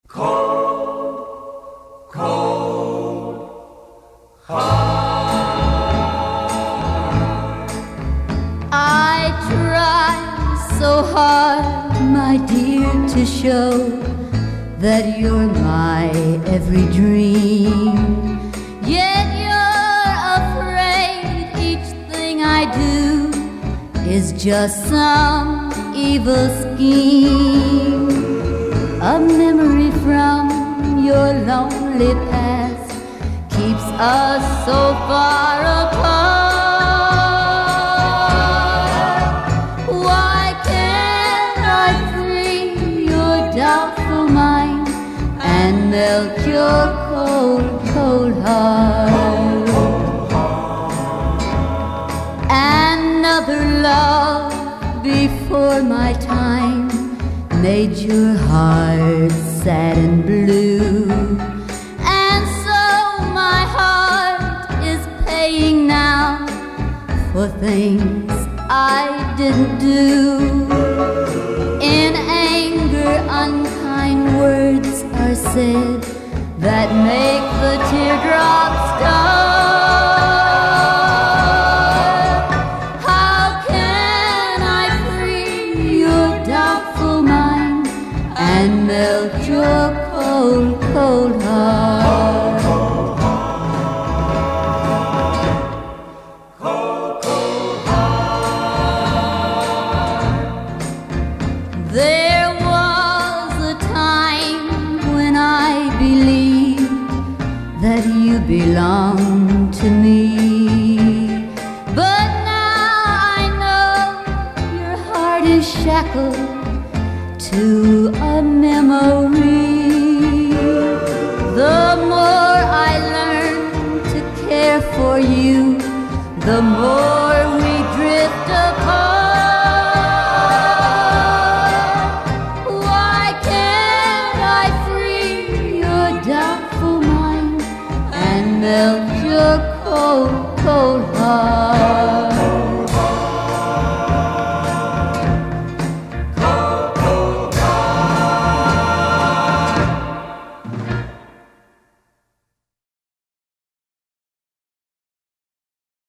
Cold, cold heart. I try so hard, my dear, to show that you're my every dream. Yet you're afraid each thing I do is just some evil scheme. A memory from your lonely past keeps us so far apart. Why can't I free your doubtful mind and melt your cold, cold heart? Another love before my time made your heart sad and blue, and so my heart is paying now for things I didn't do. In anger, unkind words are said that make the teardrops start. How can I free your doubtful mind and melt your cold, cold heart? Cold, cold heart. There was a time when I believed that you belonged to me, but now I know your heart is shackled